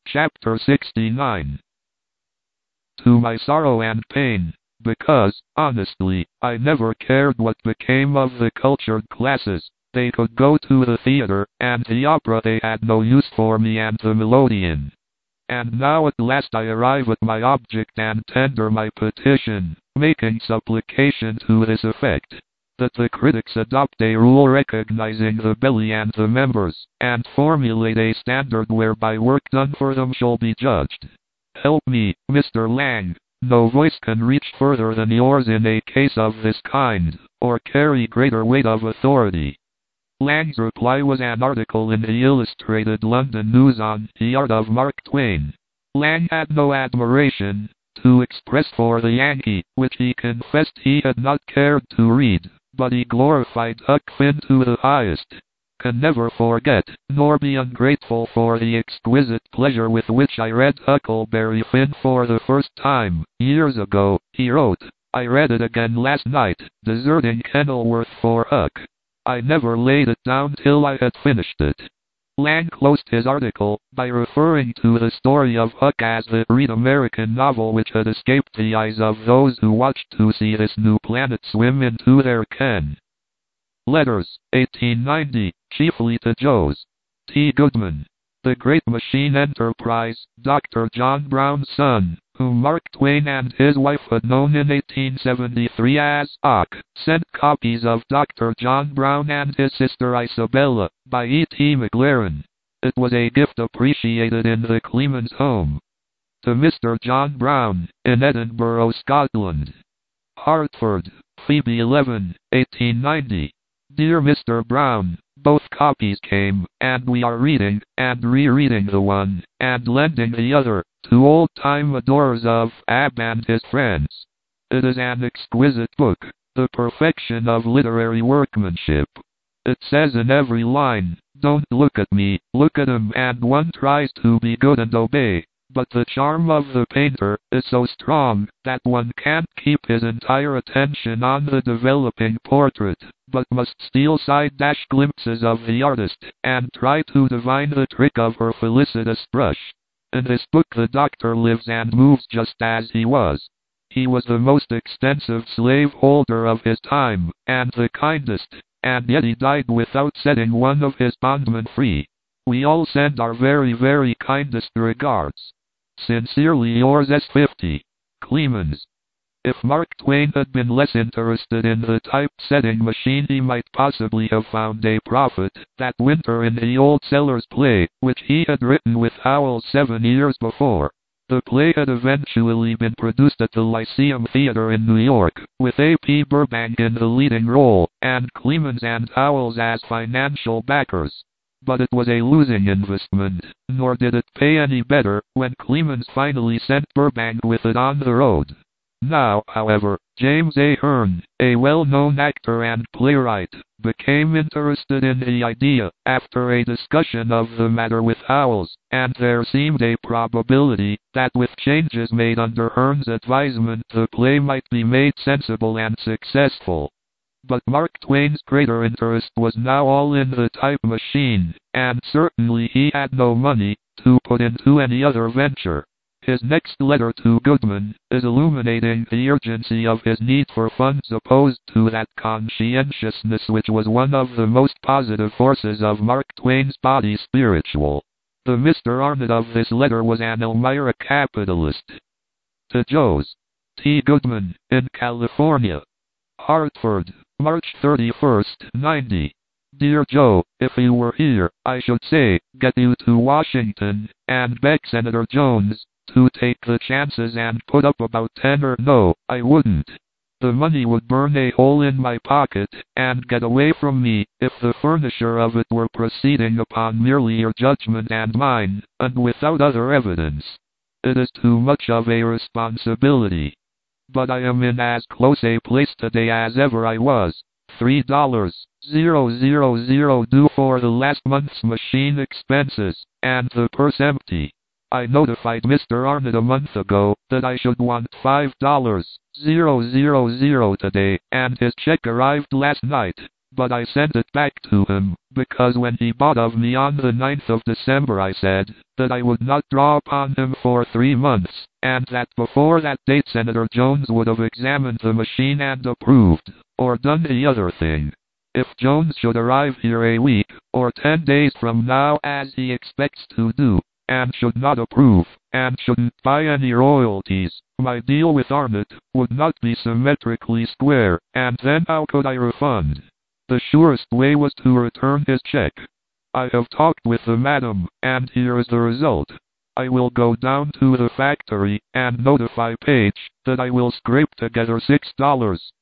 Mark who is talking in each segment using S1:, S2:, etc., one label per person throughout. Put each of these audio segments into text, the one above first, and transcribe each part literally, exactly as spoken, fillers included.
S1: Chapter sixty-nine. To my sorrow and pain, because, honestly, I never cared what became of the cultured classes. They could go to the theater, and the opera they had no use for me and the melodeon. And now at last I arrive at my object and tender my petition, making supplication to this effect, that the critics adopt a rule recognizing the belly and the members, and formulate a standard whereby work done for them shall be judged. Help me, Mister Lang. No voice can reach further than yours in a case of this kind, or carry greater weight of authority. Lang's reply was an article in the Illustrated London News on the art of Mark Twain. Lang had no admiration to express for the Yankee, which he confessed he had not cared to read, but he glorified Huck Finn to the highest. Can never forget, nor be ungrateful for the exquisite pleasure with which I read Huckleberry Finn for the first time, years ago, he wrote. I read it again last night, deserting Kenilworth for Huck. I never laid it down till I had finished it. Lang closed his article by referring to the story of Huck as the great American novel which had escaped the eyes of those who watched to see this new planet swim into their ken. Letters, eighteen ninety, chiefly to Jos. T. Goodman. The Great Machine Enterprise, Doctor John Brown's son, whom Mark Twain and his wife had known in eighteen seventy-three as Ock, sent copies of Doctor John Brown and his sister Isabella, by E. T. McLaren. It was a gift appreciated in the Clemens home. To Mister John Brown, in Edinburgh, Scotland. Hartford, February eleventh, eighteen ninety. Dear Mister Brown, both copies came, and we are reading, and rereading the one, and lending the other, to old-time adorers of Ab and his friends. It is an exquisite book, the perfection of literary workmanship. It says in every line, don't look at me, look at him, and one tries to be good and obey. But the charm of the painter is so strong that one can't keep his entire attention on the developing portrait, but must steal side-dash glimpses of the artist, and try to divine the trick of her felicitous brush. In this book the doctor lives and moves just as he was. He was the most extensive slaveholder of his time, and the kindest, and yet he died without setting one of his bondmen free. We all send our very very kindest regards. Sincerely yours S fifty. Clemens. If Mark Twain had been less interested in the typesetting machine he might possibly have found a profit that winter in the Old Sellers play, which he had written with Howells seven years before. The play had eventually been produced at the Lyceum Theater in New York, with A. P. Burbank in the leading role, and Clemens and Howells as financial backers. But it was a losing investment, nor did it pay any better when Clemens finally sent Burbank with it on the road. Now, however, James A. Hearn, a well-known actor and playwright, became interested in the idea after a discussion of the matter with Howells, and there seemed a probability that with changes made under Hearn's advisement the play might be made sensible and successful. But Mark Twain's greater interest was now all in the type machine, and certainly he had no money to put into any other venture. His next letter to Goodman is illuminating the urgency of his need for funds opposed to that conscientiousness which was one of the most positive forces of Mark Twain's body spiritual. The Mister Arnott of this letter was an Elmira capitalist. To Jos. T. Goodman, in California. Hartford, March thirty-first, ninety. Dear Joe, if you were here, I should say, get you to Washington, and beg Senator Jones to take the chances and put up about ten or no, I wouldn't. The money would burn a hole in my pocket, and get away from me, if the furniture of it were proceeding upon merely your judgment and mine, and without other evidence. It is too much of a responsibility. But I am in as close a place today as ever I was. Three dollars, zero zero zero due for the last month's machine expenses, and the purse empty. I notified Mister Arnott a month ago that I should want five dollars, zero zero zero today, and his check arrived last night. but I sent it back to him, because when he bought of me on the ninth of December I said that I would not draw upon him for three months, and that before that date Senator Jones would have examined the machine and approved, or done the other thing. If Jones should arrive here a week, or ten days from now as he expects to do, and should not approve, and shouldn't buy any royalties, my deal with Arnott would not be symmetrically square, and then how could I refund? The surest way was to return his check. I have talked with the madam, and here is the result. I will go down to the factory and notify Page that I will scrape together six dollars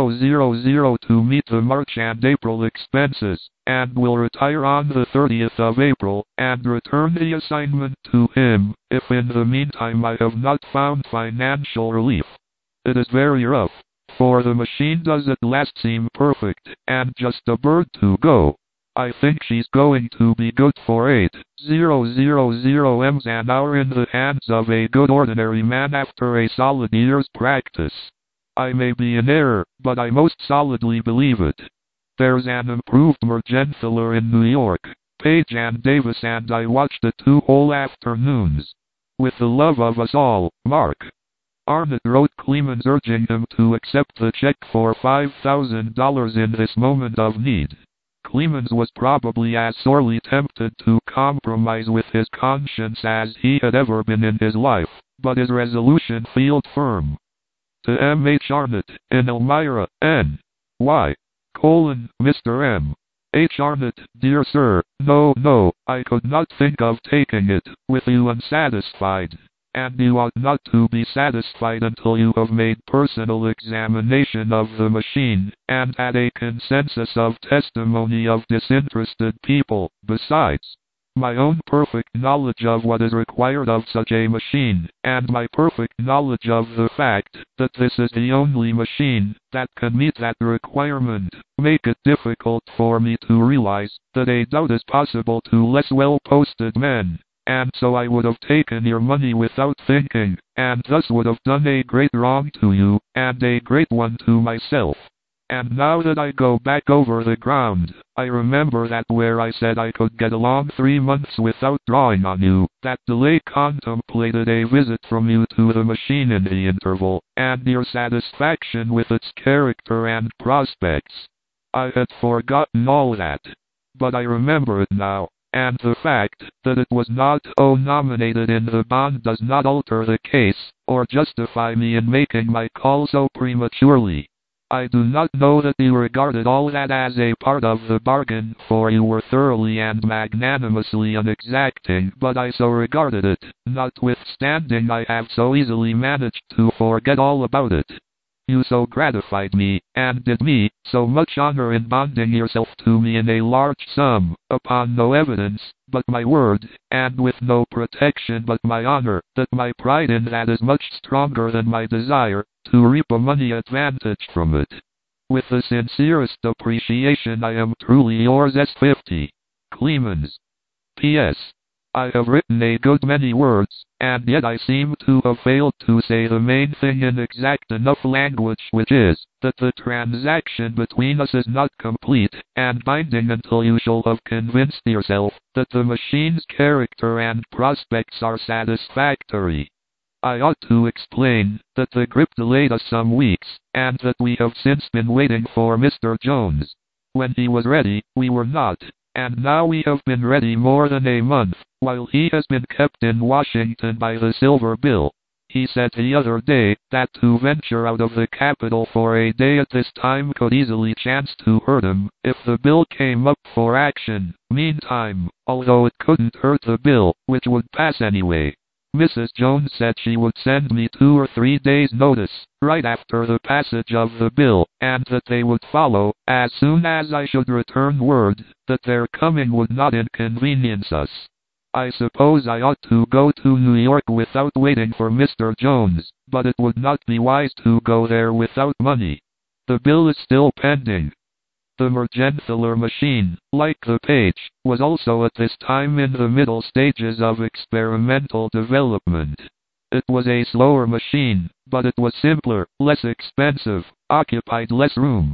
S1: to meet the March and April expenses, and will retire on the thirtieth of April, and return the assignment to him, if in the meantime I have not found financial relief. It is very rough, for the machine does at last seem perfect, and just a bird to go. I think she's going to be good for eight thousand M's an hour in the hands of a good ordinary man after a solid year's practice. I may be in error, but I most solidly believe it. There's an improved Mergenthaler in New York. Page and Davis and I watched it two whole afternoons. With the love of us all, Mark. Arnott wrote Clemens urging him to accept the check for five thousand dollars in this moment of need. Clemens was probably as sorely tempted to compromise with his conscience as he had ever been in his life, but his resolution felt firm. To M. H. Arnott, in Elmira, N. Y. Colon, Mister M. H. Arnott, dear sir, no, no, I could not think of taking it, with you unsatisfied. And you ought not to be satisfied until you have made personal examination of the machine, and had a consensus of testimony of disinterested people. Besides, my own perfect knowledge of what is required of such a machine, and my perfect knowledge of the fact that this is the only machine that can meet that requirement, make it difficult for me to realize that a doubt is possible to less well-posted men. And so I would have taken your money without thinking, and thus would have done a great wrong to you, and a great one to myself. And now that I go back over the ground, I remember that where I said I could get along three months without drawing on you, that delay contemplated a visit from you to the machine in the interval, and your satisfaction with its character and prospects. I had forgotten all that. But I remember it now. And the fact that it was not O nominated in the bond does not alter the case, or justify me in making my call so prematurely. I do not know that you regarded all that as a part of the bargain, for you were thoroughly and magnanimously unexacting, but I so regarded it, notwithstanding I have so easily managed to forget all about it. You so gratified me, and did me so much honor in bonding yourself to me in a large sum, upon no evidence but my word, and with no protection but my honor, that my pride in that is much stronger than my desire to reap a money advantage from it. With the sincerest appreciation, I am truly yours S fifty. Clemens. P S. I have written a good many words, and yet I seem to have failed to say the main thing in exact enough language, which is, that the transaction between us is not complete and binding until you shall have convinced yourself that the machine's character and prospects are satisfactory. I ought to explain that the grip delayed us some weeks, and that we have since been waiting for Mister Jones. When he was ready, we were not. And now we have been ready more than a month, while he has been kept in Washington by the silver bill. He said the other day that to venture out of the capital for a day at this time could easily chance to hurt him, if the bill came up for action. Meantime, although it couldn't hurt the bill, which would pass anyway, Missus Jones said she would send me two or three days' notice, right after the passage of the bill, and that they would follow, as soon as I should return word, that their coming would not inconvenience us. I suppose I ought to go to New York without waiting for Mister Jones, but it would not be wise to go there without money. The bill is still pending. The Mergenthaler machine, like the Page, was also at this time in the middle stages of experimental development. It was a slower machine, but it was simpler, less expensive, occupied less room.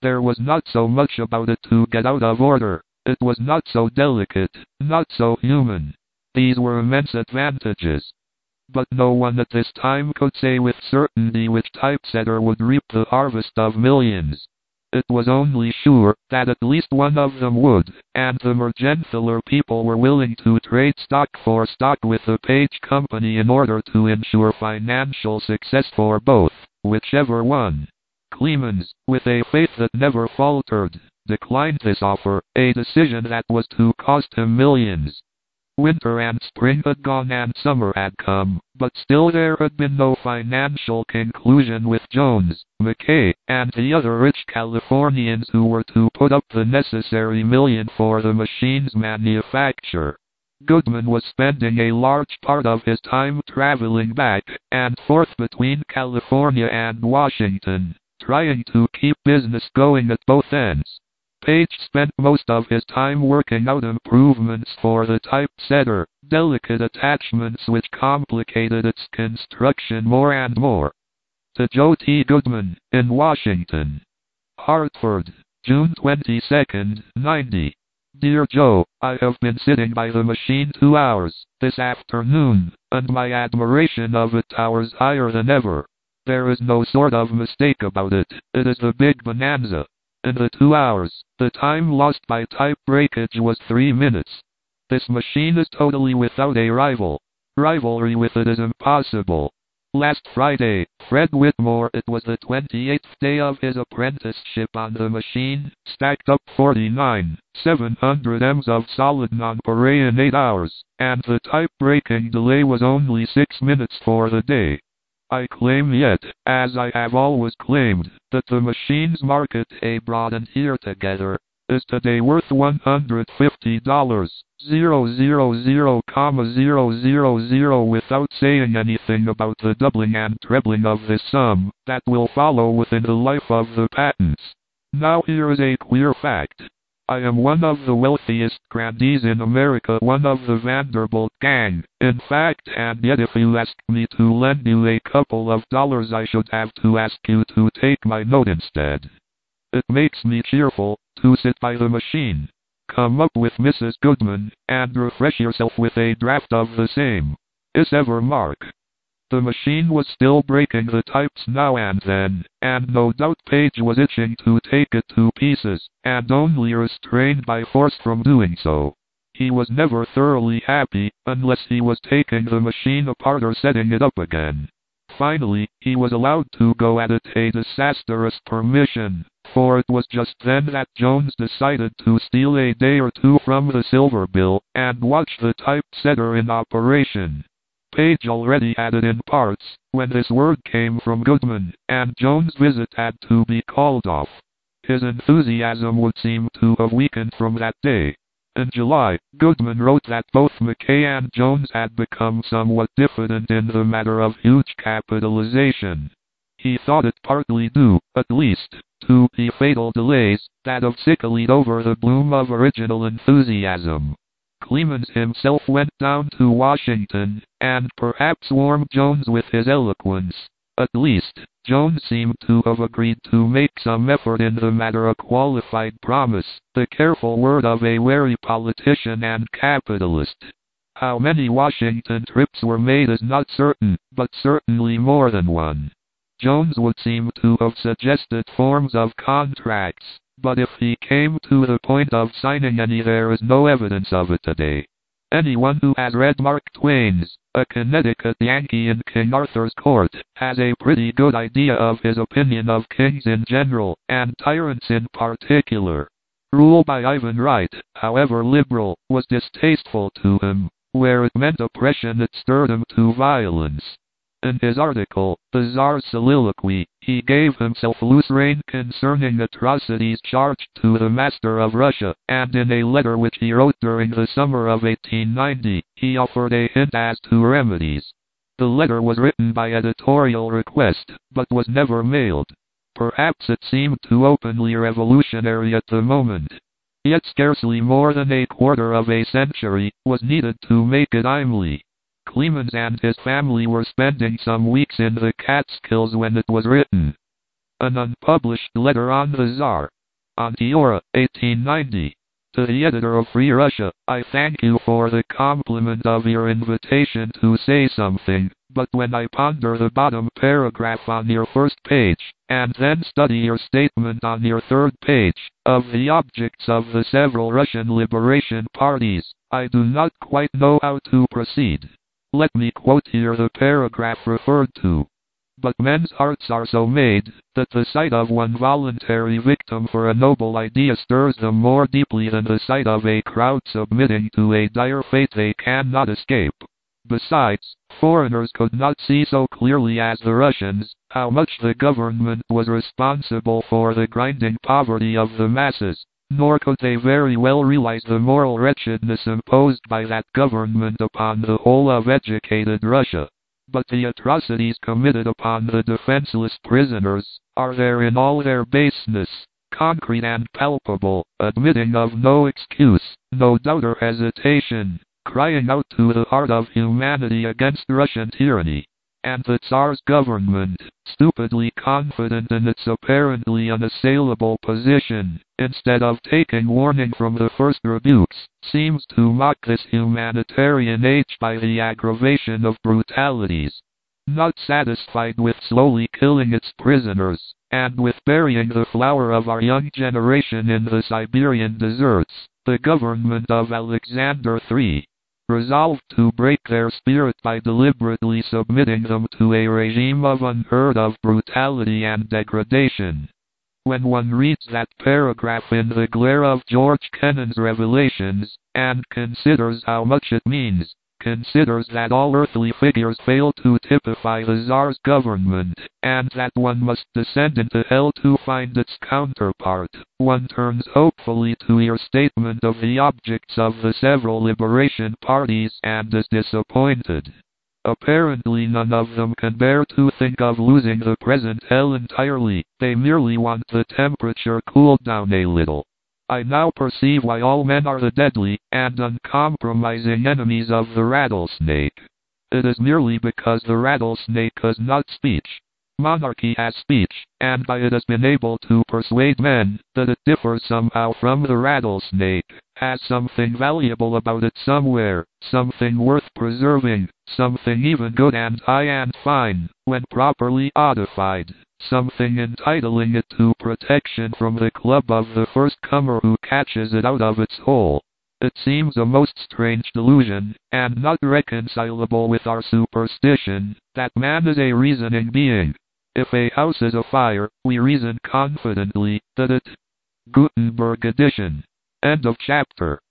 S1: There was not so much about it to get out of order. It was not so delicate, not so human. These were immense advantages. But no one at this time could say with certainty which typesetter would reap the harvest of millions. It was only sure that at least one of them would, and the Mergenthaler people were willing to trade stock for stock with the Page Company in order to ensure financial success for both, whichever won. Clemens, with a faith that never faltered, declined this offer, a decision that was to cost him millions. Winter and spring had gone and summer had come, but still there had been no financial conclusion with Jones, McKay, and the other rich Californians who were to put up the necessary million for the machine's manufacture. Goodman was spending a large part of his time traveling back and forth between California and Washington, trying to keep business going at both ends. Page spent most of his time working out improvements for the typesetter, delicate attachments which complicated its construction more and more. To Joe T. Goodman, in Washington. Hartford, June twenty-second, ninety. Dear Joe, I have been sitting by the machine two hours this afternoon, and my admiration of it towers higher than ever. There is no sort of mistake about it. It is the big bonanza. In the two hours, the time lost by type breakage was three minutes. This machine is totally without a rival. Rivalry with it is impossible. Last Friday, Fred Whitmore, it was the twenty-eighth day of his apprenticeship on the machine, stacked up forty-nine, seven hundred meters of solid nonpareil in eight hours, and the type breaking delay was only six minutes for the day. I claim yet, as I have always claimed, that the machine's market, abroad and here together, is today worth one hundred fifty dollars, zero zero zero comma zero zero zero, without saying anything about the doubling and trebling of this sum that will follow within the life of the patents. Now here is a clear fact. I am one of the wealthiest grandees in America, one of the Vanderbilt gang, in fact, and yet if you ask me to lend you a couple of dollars I should have to ask you to take my note instead. It makes me cheerful to sit by the machine. Come up with Missus Goodman, and refresh yourself with a draft of the same. Is ever Mark. The machine was still breaking the types now and then, and no doubt Page was itching to take it to pieces, and only restrained by force from doing so. He was never thoroughly happy, unless he was taking the machine apart or setting it up again. Finally, he was allowed to go at it, a disastrous permission, for it was just then that Jones decided to steal a day or two from the Silver Bill, and watch the typesetter in operation. Page already had it in parts, when this word came from Goodman, and Jones' visit had to be called off. His enthusiasm would seem to have weakened from that day. In July, Goodman wrote that both McKay and Jones had become somewhat diffident in the matter of huge capitalization. He thought it partly due, at least, to the fatal delays that have sicklied over the bloom of original enthusiasm. Clemens himself went down to Washington, and perhaps warmed Jones with his eloquence. At least, Jones seemed to have agreed to make some effort in the matter, a qualified promise, the careful word of a wary politician and capitalist. How many Washington trips were made is not certain, but certainly more than one. Jones would seem to have suggested forms of contracts, but if he came to the point of signing any, there is no evidence of it today. Anyone who has read Mark Twain's A Connecticut Yankee in King Arthur's Court has a pretty good idea of his opinion of kings in general, and tyrants in particular. Rule by Ivan Wright, however liberal, was distasteful to him. Where it meant oppression, it stirred him to violence. In his article, The Tsar's Soliloquy, he gave himself loose rein concerning atrocities charged to the master of Russia, and in a letter which he wrote during the summer of eighteen ninety, he offered a hint as to remedies. The letter was written by editorial request, but was never mailed. Perhaps it seemed too openly revolutionary at the moment. Yet scarcely more than a quarter of a century was needed to make it timely. Clemens and his family were spending some weeks in the Catskills when it was written. An unpublished letter on the Tsar, Ontiora, eighteen ninety. To the editor of Free Russia, I thank you for the compliment of your invitation to say something, but when I ponder the bottom paragraph on your first page, and then study your statement on your third page, of the objects of the several Russian liberation parties, I do not quite know how to proceed. Let me quote here the paragraph referred to. But men's hearts are so made, that the sight of one voluntary victim for a noble idea stirs them more deeply than the sight of a crowd submitting to a dire fate they cannot escape. Besides, foreigners could not see so clearly as the Russians, how much the government was responsible for the grinding poverty of the masses, nor could they very well realize the moral wretchedness imposed by that government upon the whole of educated Russia. But the atrocities committed upon the defenseless prisoners are there in all their baseness, concrete and palpable, admitting of no excuse, no doubt or hesitation, crying out to the heart of humanity against Russian tyranny. And the Tsar's government, stupidly confident in its apparently unassailable position, instead of taking warning from the first rebukes, seems to mock this humanitarian age by the aggravation of brutalities. Not satisfied with slowly killing its prisoners, and with burying the flower of our young generation in the Siberian deserts, the government of Alexander the Third resolved to break their spirit by deliberately submitting them to a regime of unheard of brutality and degradation. When one reads that paragraph in the glare of George Kennan's revelations, and considers how much it means, considers that all earthly figures fail to typify the Tsar's government, and that one must descend into hell to find its counterpart, one turns hopefully to your statement of the objects of the several liberation parties and is disappointed. Apparently none of them can bear to think of losing the present hell entirely, they merely want the temperature cooled down a little. I now perceive why all men are the deadly and uncompromising enemies of the rattlesnake. It is merely because the rattlesnake has not speech. Monarchy has speech, and by it has been able to persuade men that it differs somehow from the rattlesnake, has something valuable about it somewhere, something worth preserving, something even good and high and fine, when properly codified, something entitling it to protection from the club of the first comer who catches it out of its hole. It seems a most strange delusion, and not reconcilable with our superstition, that man is a reasoning being. If a house is afire, we reason confidently that it... Gutenberg edition. End of chapter.